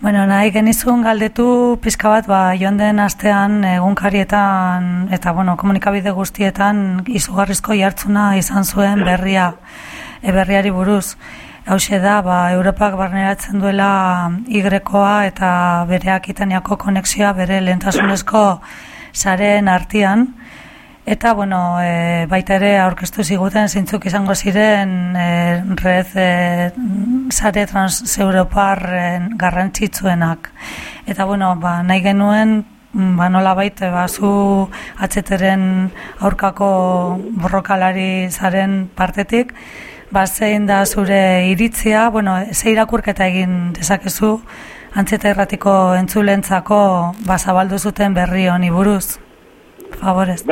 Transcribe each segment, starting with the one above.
Bueno, nahi genizun galdetu pizka bat, joan den astean egunkarietan eta komunikabide guztietan izugarrizko jartzuna izan zuen berriari buruz. Hauxe da, Europak barneratzen duela Y-koa eta bere Akitaniako konexioa bere lehentasunezko sareen artean. Eta, baita ere aurkeztu ziguten zeintzuk izango ziren red sare transeuropar garrantzitsuenak. Eta, nahi genuen, nolabait, zu atzeteren aurkako borrokalari zaren partetik, zein da zure iritzia, ze irakurketa egin dezakezu Antzeta Irratiko entzulentzako zabaldu zuten berri honi buruz. Favorez.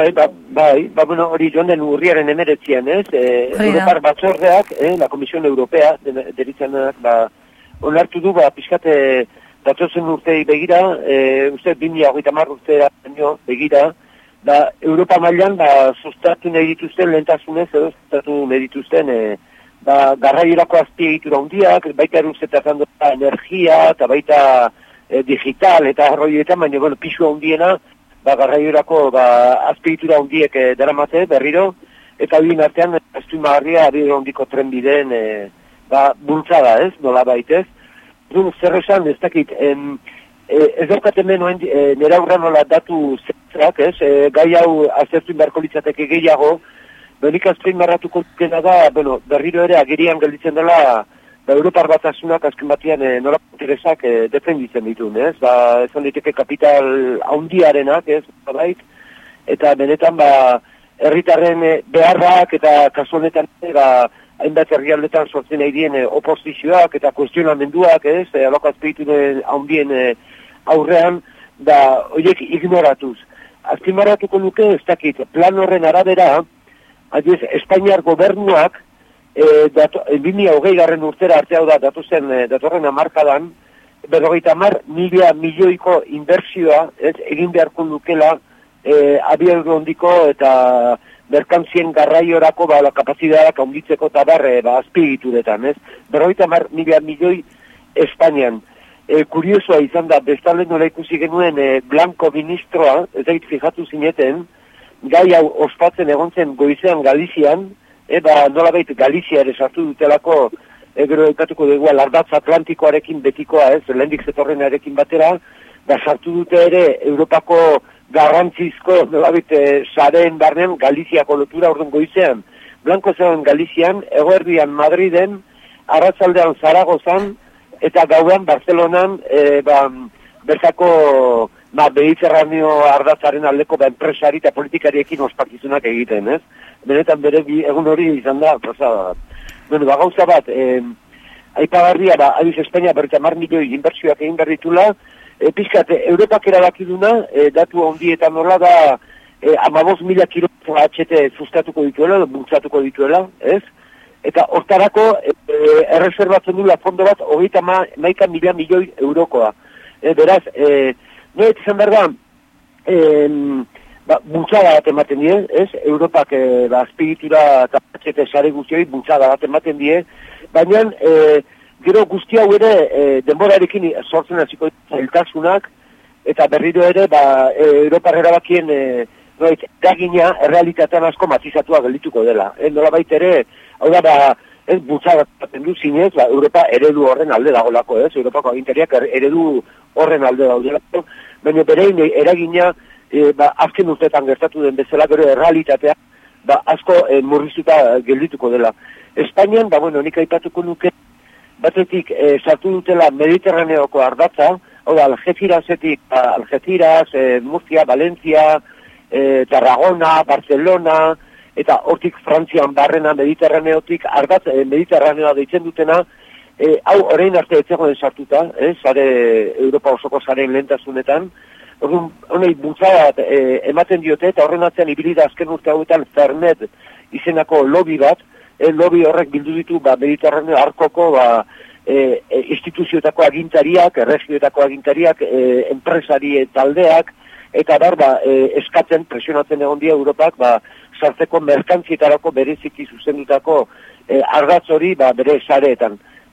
Hori joan den urriaren 19, ez? Europar batzordeak, la Comisión Europea, deritzanak, onartu du, pixkate datozen urtei begira, uste 2030 urtea begira, Europa mailan, sustatu nahi dituzten lehentasunez, edo sustatu nahi dituzten, garraiorako azpiegitura handiak, baita eruzetan energia, eta baita digital, eta arroioetan, baina, pisu handiena, garraiorako azpiegitura handiek daramate berriro, eta bien artean azpimarria abiro handiko trenbideen bultzada, ez, nola baitez. Zer esan, ez dakit, ez daukat hemen nera aurra nola datu zentrak, ez, gai hau azertu inbarko litzateke gehiago, benik azpimarratuko dena da, berriro ere agerian gelditzen dela, Europar Batasunak azken batean nola interesak defenditzen ditun, ez? Esan diteke kapital handiarenak, ez? Eta benetan, herritarren beharrak eta kasu honetan, hainbat herrialdetan sortzen nahi dien oposizioak eta kuestionamenduak, ez? Aloko azpeitune handien aurrean, horiek ignoratuz. Azpimarratuko nuke, ez dakit, plan horren arabera, adiez, Espainiar gobernuak, 2020 urtera arte hau da, datorren hamarkadan, 50.000 milioiko inbertsioa, egin beharko lukela, abiadura handiko eta merkantzien garraiorako kapazitateak handitzeko eta azpiegituretan, ez? 50.000 milioi Espainian. Kuriosoa izan da, bestalde nola ikusi genuen Blanco ministroa, ez da fijatu zineten, gai hau ospatzen egon zen goizean Galizian, nola baita Galizia ere sartu dutelako, gero ekatuko dugu, ardatz Atlantikoarekin betikoa, ez, lehendik zetorrenarekin batera, sartu dute ere Europako garrantzizko, nola baita, sareen barnean Galiziako lotura orduan goizean. Blanco zegoen Galizian, egoerdian Madriden, arratzaldean Zaragozan, eta gauean Barcelonan, bertako Mediterraneo ardatzaren aldeko enpresari eta politikariekin ospakizunak egiten, ez? Benetan bere egun hori izan da, pasada bat. Gauza bat, aipagarria, abiz Espainia 50 milioi inbertsioak egin behar ditula, pixkat, Europak erabakiduna, datu handietan nola da, 15.000 kilometro HT sustatuko dituela, bultzatuko dituela, ez? Eta hortarako, erreserbatzen dula fondo bat, 31 milioi eurokoa. Beraz, noet izan behar da, bultzada bat ematen die, ez? Europak azpigitura eta HT sare guztioi bultzada bat ematen die, baina gero guzti hau ere denborarekin sortzen hasiko zailtasunak, eta berriro ere Europar erabakien eragina errealitatean asko matizatua geldituko dela. Nola baita ere, hau da, ez bultzada baten du zinez, Europa eredu horren alde dagolako, ez? Europako agintariak eredu horren alde daudelako, baina berein eragina azken urteetan gertatu den bezala gero errealitatea asko murriztuta geldituko dela. Espainian, nik aipatuko nuke, batetik sartu dutela Mediterraneoko ardatza, hau da, Algeciras, Murcia, Valencia, Tarragona, Barcelona, eta hortik Frantzian barrena Mediterraneotik ardatz, Mediterraneoa deitzen dutena, hau orain arte etzegoen sartuta, sare Europa osoko zaren lehentasunetan, honei bultzada ematen diote, eta horren atzean ibili da azken urte hauetan Fernet izenako lobby bat, lobby horrek bildu ditu Mediterraneo arkoko instituzioetako agintariak, erregioetako agintariak, enpresari taldeak, eta eskatzen, presionatzen egon dia Europak, sartzeko merkantzietarako bereziki zuzendutako ardatz hori bere sareetan.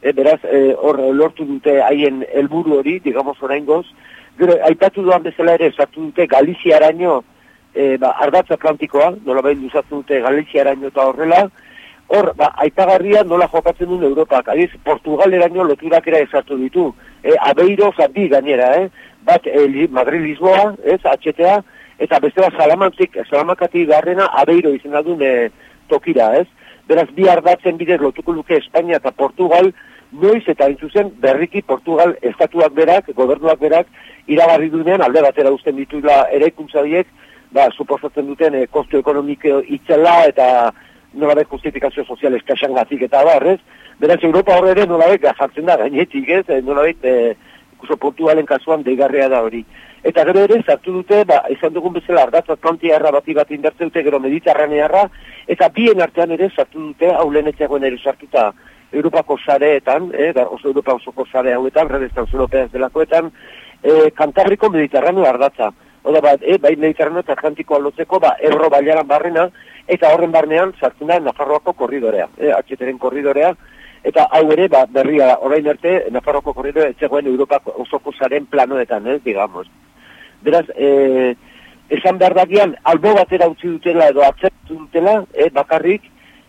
beraz, hor lortu dute haien helburu hori, digamos oraingoz. Gero, aipatu duan bezala ere, sartu dute Galiziaraino, ardatz atlantikoa, nola behin luzatu dute Galiziaraino eta horrela, hor, aipagarria nola jokatzen duen Europak, adiz, Portugaleraino loturak ere esartu ditu, Aveiro, bi gainera, bat Madrid-Lisboa, HTA, eta bestela Salamankatik garrena Aveiro izena duen tokira, Beraz, bi ardatzen bidez lotuko luke Espainia eta Portugal, noiz eta intzuzen berriki Portugal estatuak berak, gobernuak berak, iragarri duenean alde batera uzten ditula eraikuntza horiek, suposatzen duten kostu ekonomiko itzela eta nolabait justifikazio sozial eskaxangatik eta barrez. Beraz, Europa horre ere nolabait jartzen da gainetik, nolabait ikuso Portugalen kasuan deigarria da hori. Eta gero ere, sartu dute, izan dugun bezala ardatz atlantiarra bat indartzen dute, gero mediterranearra, eta bien artean ere sartu dute, hau lehenetxeagoen ere sartuta Europako sareetan, oso Europa osoko sare hauetan, redes europeas delakoetan, Kantabriko mediterraneo ardatza. Oda bai mediterraneo eta Atlantikoa lotzeko, Ebro bailaran barrena, eta horren barnean sartzen da Nafarroako korridorea, HTren korridorea, eta hau ere, berria, orain arte, Nafarroako korridorea etzegoen Europako osoko saren planoetan, digamos. Beraz, esan behar dakian, albo batera utzi dutela edo atzertu dutela, bakarrik,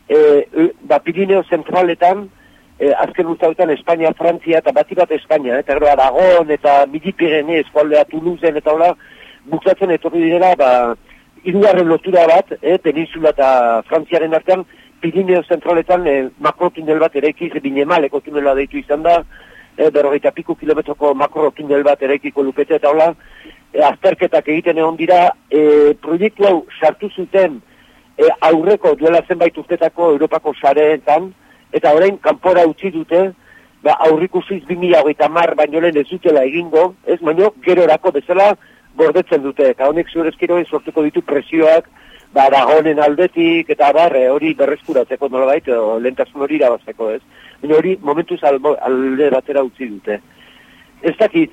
Pirineo zentraletan, azken urteetan Espainia, Frantzia eta bat Espainia, eta gero Aragon eta Midi-Pirene eskualdea Toulousen eta hola, bukatzen etorri direla, hirugarren lotura bat, Peninsula eta Frantziaren artean, Pirineo zentraletan makrotunel bat eraikiz, Binemaleko tunela deitu izan da, 40 kilometroko makrotunel bat eraikiko lukete eta hola, azterketak egiten egon dira, proiektu hau sartu zuten aurreko duela zenbait urtetako Europako sareetan, eta orain kanpora utzi dute, aurrikusiz 2030 baino lehen ez dutela egingo, baino gerorako bezala gordetzen dute, eta honek zurezkiroen sortuko ditu presioak, Aragonen aldetik, eta hori berreskuratzeko nolabait, lehentasun hori irabazteko, baina hori momentuz alde batera utzi dute. Ez dakit,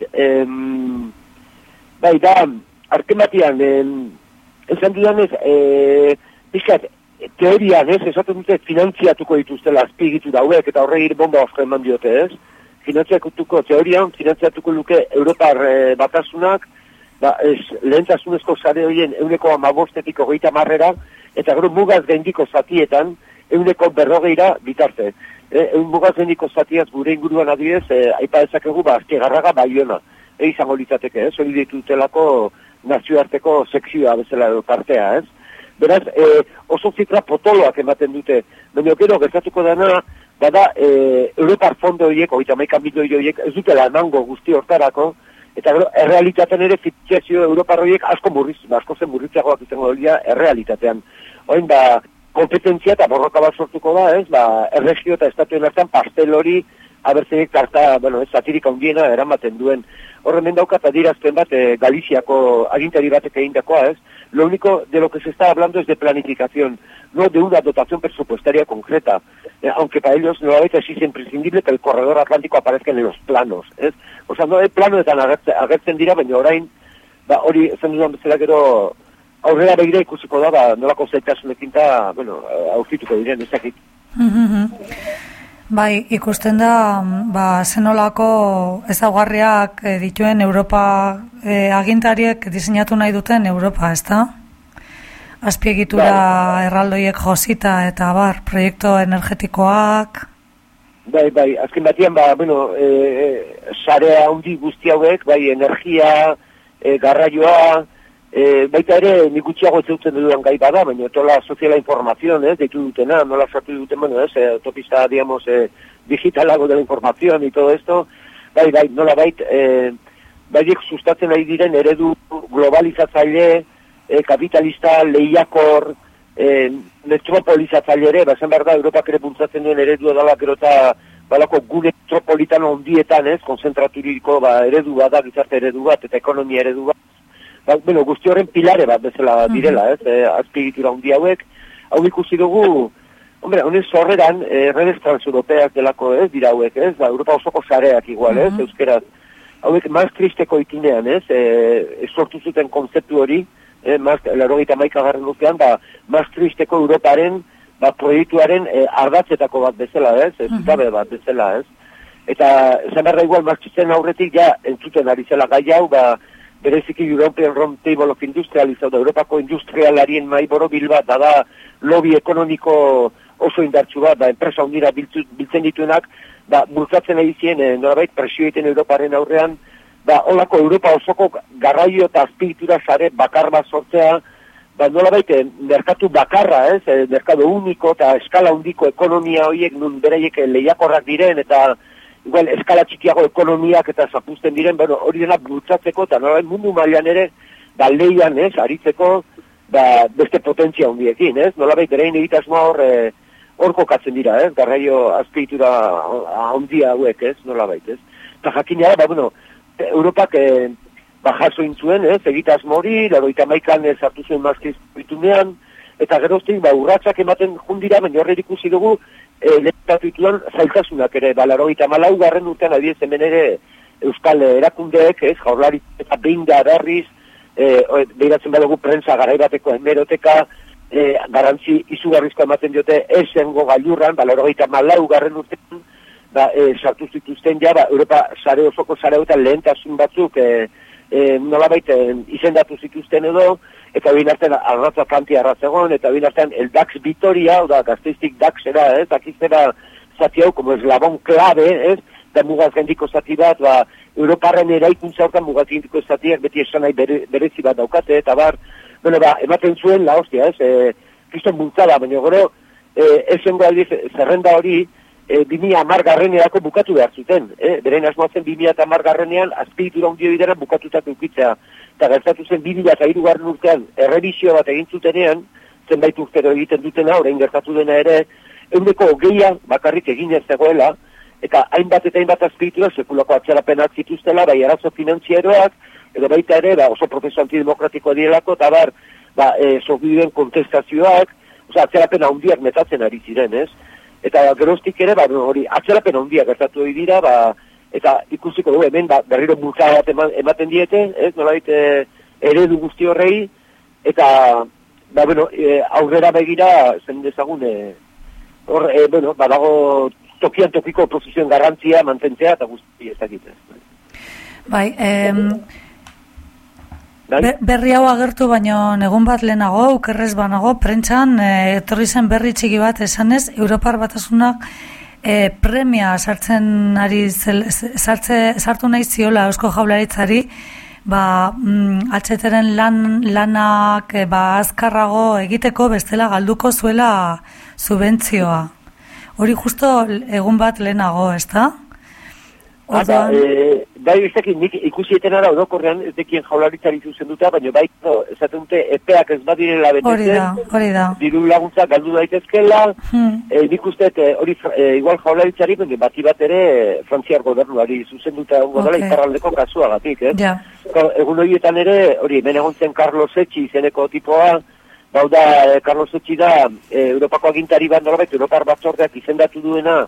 arkematian, esan dudanez, pixkat, teorian, esaten dute finantziatuko dituztela azpigitu dauek, eta horregir bomba asko eman diote, teorian, finantziatuko luke Europar batasunak, lehentasunezko sare horien 15%-etik 30%, eta gero mugaz gaindiko zatietan, 40%-ra bitarte. Mugaz gaindiko zatiaz gure inguruan adibidez, aipa dezakegu, Astigarraga Baiona. Izango litzateke, hori ditutelako nazioarteko sekzioa bezala edo partea, Beraz, oso zifra potoloak ematen dute. Baina gero, gertatuko dena, Europar fondo horiek, 31 milioi horiek, ez dutela emango guzti hortarako, eta gero, errealitatean ere fitxezio Europar horiek asko zen murritzagoak izango dira errealitatean. Oin, kompetentzia eta borroka bat sortuko da, erregio eta estatuen artean pastel hori, abertzenik tarta, satirik handiena eramaten duen. Horren daukat adierazpen bat Galiziako agintari batek egindakoa, Lo único de lo que se está hablando es de planificación, no de una dotación presupuestaria concreta, aunque para ellos nuevamente es imprescindible que el corredor atlántico aparezca en los planos, O sea, no hay planoetan agertzen dira, baina orain, hori zen dudan bezala gero aurrera begira ikusiko da, nolako zaitasunekin eta, aurkituko diren, ezakit. Bai, ikusten da, zenolako ezaugarriak dituen Europa agintariek diseinatu nahi duten Europa, ezta? Azpiegitura erraldoiek josita eta proiektu energetikoak. Bai, azken batian, sarea handi guzti hauek, energia, garraioa, baita ere, nik gutxiago etzeutzen dudan gai bada, baina tola soziala informazion, deitu dutena, nola sortu duten, autopista, digamos, digitalago de la información y todo esto, bai, nola baiek sustatzen ari diren eredu globalizatzaile, kapitalista, lehiakor, metropolizatzaile ere, esan behar da, Europak ere bultzatzen duen eredua dala, gero eta balako gune metropolitano ondietan, konzentraturiko eredu bat da, gizarte eredu bat, eta ekonomia eredu bat, guzti horren pilare bat bezala direla, azpiegitura handi hauek, hau ikusi dugu, honen zorreran, redes transeuropeak delako, dira hauek, Europa osoko sareak igual, euskeraz, hauek Maastrichteko itinean, sortu zuten konzeptu hori, 81. urtean, Maastrichteko Europaren, proiektuaren ardatzetako bat bezala, zutabe bat bezala, Eta esan behar da igual martxitzen aurretik ja entzuten ari zela gai hau, bereziki European Round Table of Industrialists, Europako industrialarien maiboro bat, da lobby ekonomiko oso indartsu bat, enpresa hundira biltzen dituenak, bultzatzen ari zien, norabait presio egiten Europaren aurrean, holako Europa osoko garraio eta azpiegitura sare bakar bat sortzea, nolabait merkatu bakarra, merkatu uniko eta eskala hundiko ekonomia horiek nun beraiek lehiakorrak diren eta igual eskala txikiago ekonomiak eta zapuzten diren, hori dena bultzatzeko eta nolabait mundu mailan ere leian, aritzeko beste potentzia hundiekin, nolabait berein egitasmoa hor kokatzen dira, garraio azpiegitura handia hauek, nolabait, eta jakina da, Europak jaso intzuen, egitasmo hori, 81an sartu zuen Maastricht bitunean, eta geroztik urratsak ematen jundira, baina horre ikusi dugu lehentatu dituan zailtasunak ere, 94. urtean adiez hemen ere Euskal erakundeek, Jaurlaritza eta behin da berriz, behiratzen badugu prensa garaibateko hemeroteka, garantzi izugarrizko ematen diote esengo gailurran, 94. urtean, sartu zituzten ja, Europa sare osoko sare eta lehentasun batzuk nolabait izendatu zituzten edo, eta bin artean arratza Atlantia arratzegon, eta bin artean el DAX Vitoria, Gasteiztik DAX-era, dakizera zati hau, como eslabon klabe, da mugaz gendiko zati bat, Europarren eraikuntza hortan mugaz gendiko zatiak beti esan nahi berezi bat daukate, eta ematen zuen, la hostia, kriston bultzada, baina gero, esengo aldiz, zerrenda hori, 2010 bukatu behar zuten. Beren asmoatzen 2010 azpiegitura hundio bidera bukatutak eukitzea. Eta gertatu zen 2003 urtean errebizio bat egin zutenean, zenbait urtero egiten dutena, orain gertatu dena ere, 20% bakarrik egin ez zegoela, eta hainbat azpiegitura sekulako atzerapenak zituztela, bai arazo finantzieroak, edo baita ere, oso prozesu antidemokratikoa direlako, eta sobiduen kontestazioak, atzerapena hundiak metatzen ari ziren, Eta geroztik ere, hori, atzerapen handia gertatu hori dira, eta ikusiko dugu hemen, berriro bultzada bat ematen diete, nolabait eredu guzti horrei, eta, aurrera begira, zen dezagun, badago tokian tokiko posizioen garrantzia mantentzea, eta guzti ezagitez. Bai, berri hau agertu baino egun bat lehenago, okerrez banago, prentxan etorri zen berri txiki bat esanez, Europar Batasunak premia sartu nahi ziola Eusko Jaurlaritzari, atxeteren lanak azkarrago egiteko bestela galduko zuela subentzioa. Hori justo egun bat lehenago, ezta? Bai, nik ikusieten ara odokorrean ez dekien Jaurlaritzari zuzenduta, baina esaten dute epeak ez badirela betetzen, hori da. Diru laguntza galdu daitezkela, nik usteet hori igual Jaurlaritzari, bati bat ere Frantziar gobernuari zuzenduta dela iparraldeko kasuagatik, Egun horietan ere, hori, hemen egon zen Carlos Etxi izeneko tipoa, Carlos Etxi da Europako agintari bat nolabait, Europar batzordeak izendatu duena,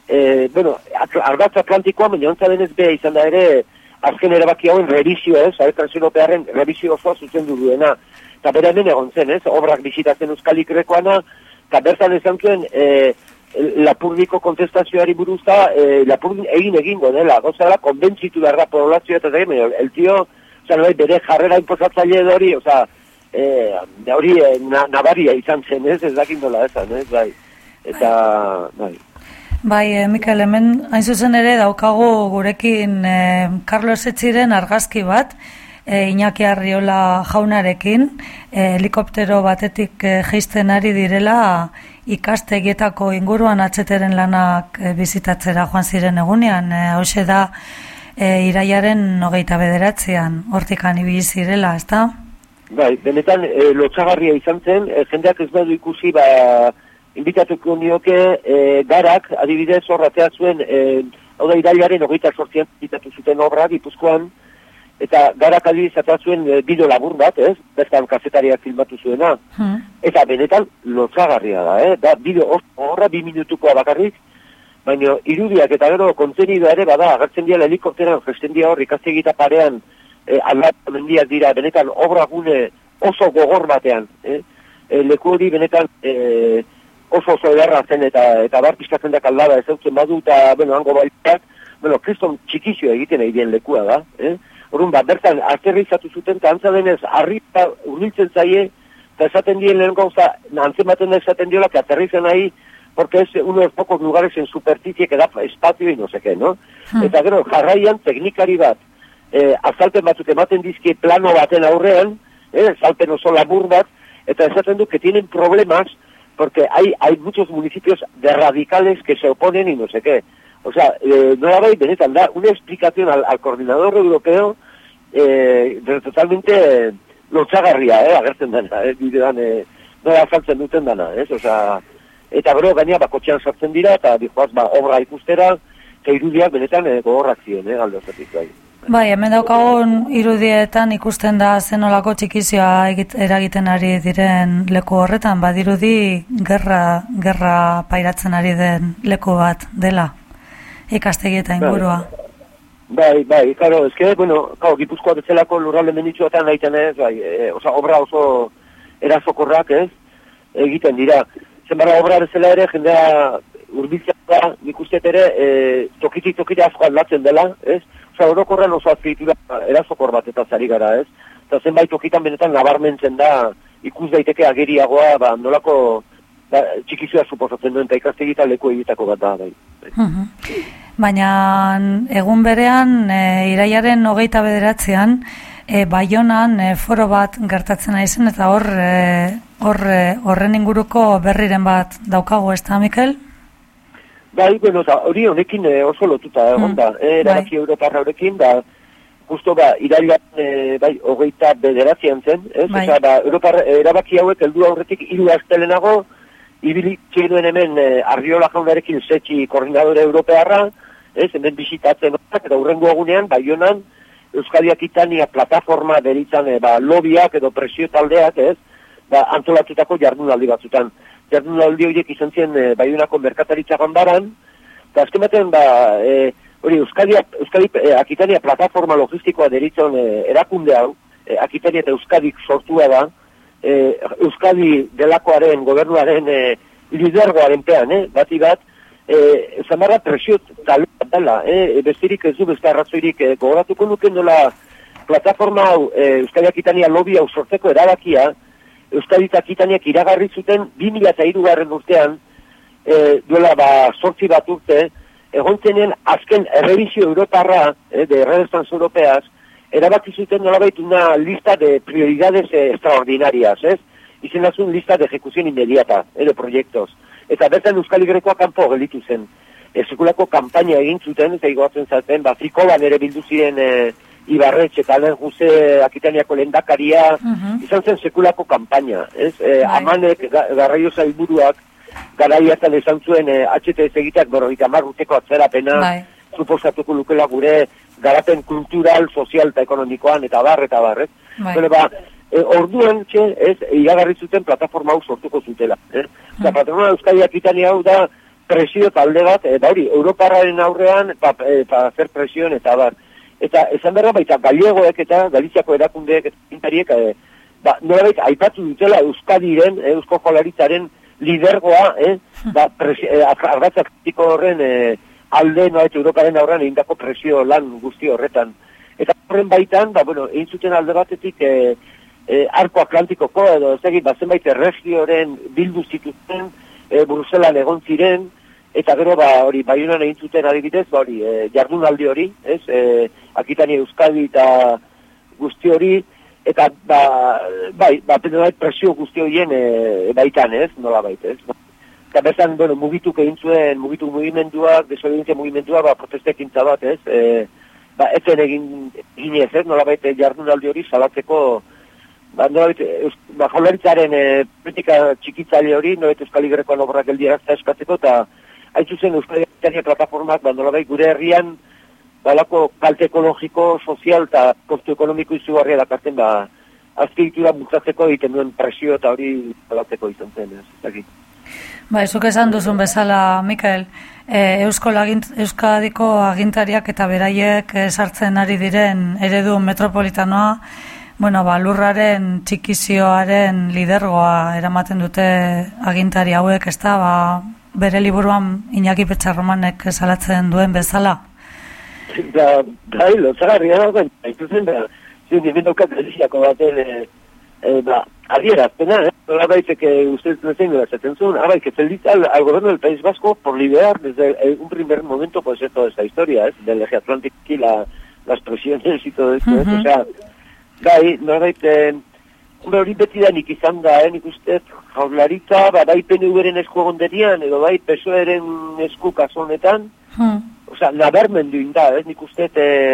ardatz Atlantikoa, baina ontza denez beha izan da ere, azken erabaki hauen revisio, Europearen revisio osoa zuzendu duena. Eta bera hemen egon zen, obrak bisitazen Euskal Ikrekoana, eta bertan esan zuen, Lapurdiko kontestazioari buruzta, Lapurdin egingo dela, gozala, konbentzitu behar da poblazioa, eta el tío, bere jarrera inposatzaile edo hori, hori nabaria izan zen, ez dakindola esan, bai. Eta, bai. Bai, Mikel, hemen hain zuzen ere daukagu gurekin Carlos Etxiren argazki bat, Iñaki Arriola jaunarekin, helikoptero batetik jeisten ari direla ikastegietako inguruan atxeteren lanak bizitatzera joan ziren egunean, hauxe da iraiaren 29an, hortikan ibili zirela, ezta? Bai, benetan lotsagarria izan zen, jendeak ez badu ikusi, inbitatuko nioke garak, adibidez horratea zuen, hau da irailaren 28an inbitatu zuten obra Gipuzkoan, eta garak adibidez atea zuen bideo labur bat, bertan kazetariak filmatu zuena, eta benetan lotsagarria da, bideo horra 2 minutukoa bakarrik, baina irudiak eta gero kontenidua ere bada, agertzen dira helikopteran, gesten dira hor ikastegita parean, aldatu mendiak dira, benetan obra gune oso gogor batean, leku hori benetan oso ederra zen eta bar pizkatzen da kaldada ez eutzen badu eta, hango baitak, kriston txikizioa egiten egiten lekua da, Orduan, bertan, aterrizatu zuten, eta antza denez, arrita urbiltzen zaie, eta esaten dien lehen gauza, antzematen da esaten diola, que aterrizen ahí, porque es uno de los pocos lugares en superficie que da espacio y no sé qué, ¿no? Eta gero, jarraian, teknikari bat, azalpen batzuk ematen dizki plano baten aurrean, azalpen oso labur bat, eta esaten du que tienen problemas, porque hay muchos municipios de radicales que se oponen y no sé qué. O sea, no benetan da una explicación al coordinador europeo totalmente lotxagarria, agertzen dana, bidean, nola azaltzen duten dana, O sea, eta gero gaina bakotxean sartzen dira, eta dijoaz, obra ikustera, eta irudiak benetan gogorrak ziren, alde osatik bai. Bai, hemen daukagun irudietan ikusten da zenolako txikizioa eragiten ari diren leku horretan, badirudi gerra pairatzen ari den leku bat dela. Ikastegi eta ingurua. Bai, claro, Gipuzkoa bezalako lurralde menditsuetan egiten obra oso erasokorrak, egiten dira. Zenbara obra bezala ere, jendea urbiltzea da, nik usteet ere, tokitik asko aldatzen dela, orokorren oso azkeitura erasokor bat eta zari gara, Eta zenbait tokitan benetan nabarmentzen da, ikus daiteke ageriagoa, nolako txikizioa suposatzen duen, eta ikastegi eta leku egitako bat da, bai. Baina egun berean, iraiaren 29an, Baionan foro bat gertatzen ari zen, eta horren inguruko berriren bat daukago, ez da, Mikel? Bai, hori honekin oso lotuta egon da, erabaki Europarra horrekin, justo irailan 29an zen, Europar erabaki hauek heldu aurretik 3 astelenago, ibilitxe duen hemen Arriola jaunarekin zetxi koordinadore europearra, hemen bisitatzen eta hurrengo egunean, Baionan, Euskadi Akitania plataforma deritzen lobiak edo presio taldeak, antolatutako jardunaldi batzutan. Jardunaldi horiek izan ziren Baionako merkataritza ganbaran, eta azken baten, Euskadi Akitania plataforma logistikoa deritzen erakunde hau, Akitania eta Euskadik sortua da, Euskadi delakoaren, gobernuaren lidergoaren pean, bati bat, zamarra presio talde bat dela, bestirik ez du beste arrazoirik gogoratuko nuken dola plataforma hau, Euskadi Akitania lobby hau sortzeko erabakia, Euskadi Akitaniak iragarri zuten 2003 urtean, duela 8 bat urte, egon zenen azken errebizio europarra, de redes europeas, erabaki zuten nolabait una lista de prioridades extraordinarias, Izenazun lista de ejecución inmediata, de proyectos. Eta bertan Euskal Grekoa kanpo gelditu zen. Sekulako kanpaina egin zuten, eta igoatzen zaten, Frikolan ere bildu ziren Ibarretx eta Alen Juse Akitaniako lehendakaria, izan zen sekulako kanpaina, Amanek, Garraio Sailburuak, garaiatan esan zuen HTS egiteak 50 urteko atzerapena, suposatuko lukela gure garapen kultural, sozial eta ekonomikoan, eta bar. Orduan, iragarri zuten plataforma hau sortuko zutela. Patrona Euskadi Akitania hau da presio talde bat, Europarraren aurrean, hacer presioen, eta bar. Eta esan berra baita gallegoek eta Galiziako erakundeek eta pintariek, nolabait aipatu dutela Euskadiren, Eusko Jaurlaritzaren lidergoa, argatzak kritiko horren alde Europaren aurrean egindako presio lan guzti horretan. Eta horren baitan, egin zuten alde batetik Arko Atlantikoko edo zenbait erregioren bildu zituzten, Bruselan egon ziren, eta gero Baionan egin zuten adibidez, jardunaldi hori, Akitania Euskadi eta guzti hori, eta presio guzti horien baitan, nola bait, Eta bezan, mugituk egin zuen, mugitu mugimenduak, desobedientzia mugimenduak, protestekintza bat, etzen egin ginez, nola bait jardunaldi hori salatzeko, Jaurlaritzaren politika txikitzaile hori, Euskal Grekoan obrak geldiarazta eskatzeko, eta haitzuzen Euskadi Akitania plataformak, gure herrian, balako kalte ekologiko, sozial eta kostu ekonomiko izugarria dakartzen, azpiegitura bultzatzeko egiten duen presio eta hori salatzeko izan zen, Zuk esan duzun bezala, Mikel, Euskadiko agintariak eta beraiek sartzen ari diren eredu metropolitanoa, lurraren txikizioaren lidergoa eramaten dute agintari hauek, bere liburuan Iñaki Petxarromanek salatzen duen bezala. Bai, lotzagarria dagoen, haituzen da, ziren hemen daukat deliziako baten, adierazpena, nola baiteke usted nezen gara zaten zuen, que felicita al gobierno del País Vasco por liberar desde un primer momento pues toda esta historia, del eje atlántico y las presiones y todo esto, o sea, bai, nola baite, hori beti da nik izan da, nik uste Jaurlaritza, bai PNV-ren esku egonderian, edo bai PSOE-ren esku kasu honetan, osea, nabarmendu inda, nik uste,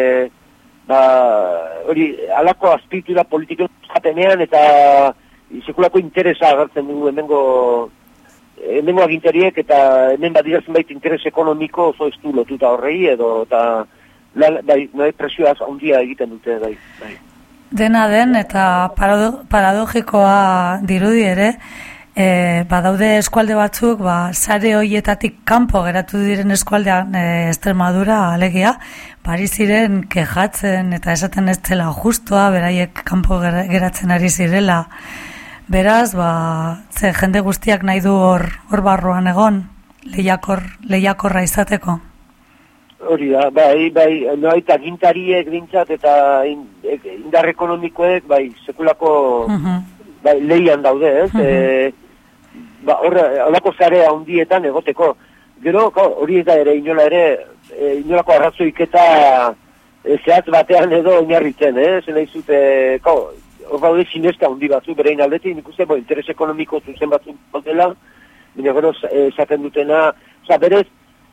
hori, alako azpitura politiko jatenean eta sekulako interesa agertzen dugu hemengo agintariek eta hemen badira zenbait interes ekonomiko oso estu lotuta horrei edo eta presioaz handia egiten dute, bai. Dena den eta paradogikoa dirudi ere, badaude eskualde batzuk, sare hoietatik kanpo geratu diren eskualdean Extremadura alegia, bari ziren kejatzen eta esaten ez dela justua, beraiek kanpo geratzen ari zirela. Beraz, ze jende guztiak nahi du hor barruan egon, lehiakorra izateko. Hori da, bai, noait agintariek dintzat eta indar ekonomikoek, sekulako lehian daude, ez? Horako zarea handietan egoteko. Gero, hori ez da ere, inolako arrazoik eta zehatz batean edo oinarritzen, zena izute, hor baude sineska handi batzu, berein aldetik, nik uste, interes ekonomiko zuzen batzuk dela, baina gero esaten dutena, oza, berez,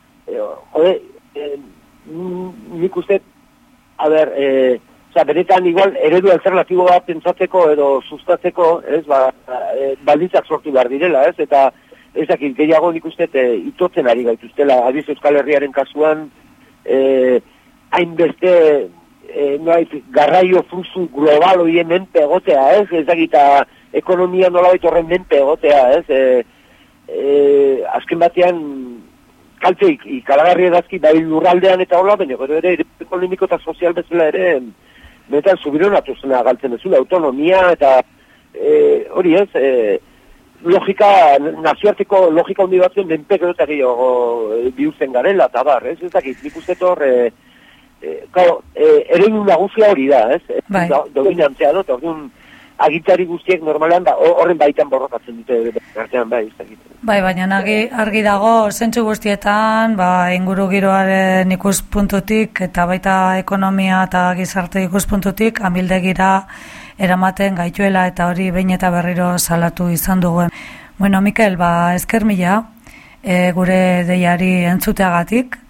nik uste, beretan igual eredu alternatibo bat pentsatzeko edo sustatzeko, baldintzak sortu behar direla, eta ez dakit, gehiago nik uste itotzen ari gaituztela, abiz Euskal Herriaren kasuan, hainbeste garraio fluxu global horien menpe egotea, ez dakit, ekonomia nolabait horren menpe egotea, azken batean kalte ikalagarri edazki bai lurraldean eta hola, baina gero ere ekonomiko eta sozial bezala ere benetan subironatu zena galtzen ezula, autonomia eta hori ez, logika, nazioarteko logika hundi batzuen menpe gero eta gehiago bihurtzen garela eta bar, ez dakit, nik uste hor ere nagusia hori da, ez? Dominantzea dut, orduan agintari guztiek normalean horren baitan borrokatzen dute artean, bai, ez dakit. Bai, baina argi dago, zentzu guztietan, inguru giroaren ikuspuntutik eta baita ekonomia eta gizarte ikuspuntutik, amildegira eramaten gaituela eta hori behin eta berriro salatu izan duguen. Bueno, Mikel, esker mila, gure deiari entzuteagatik,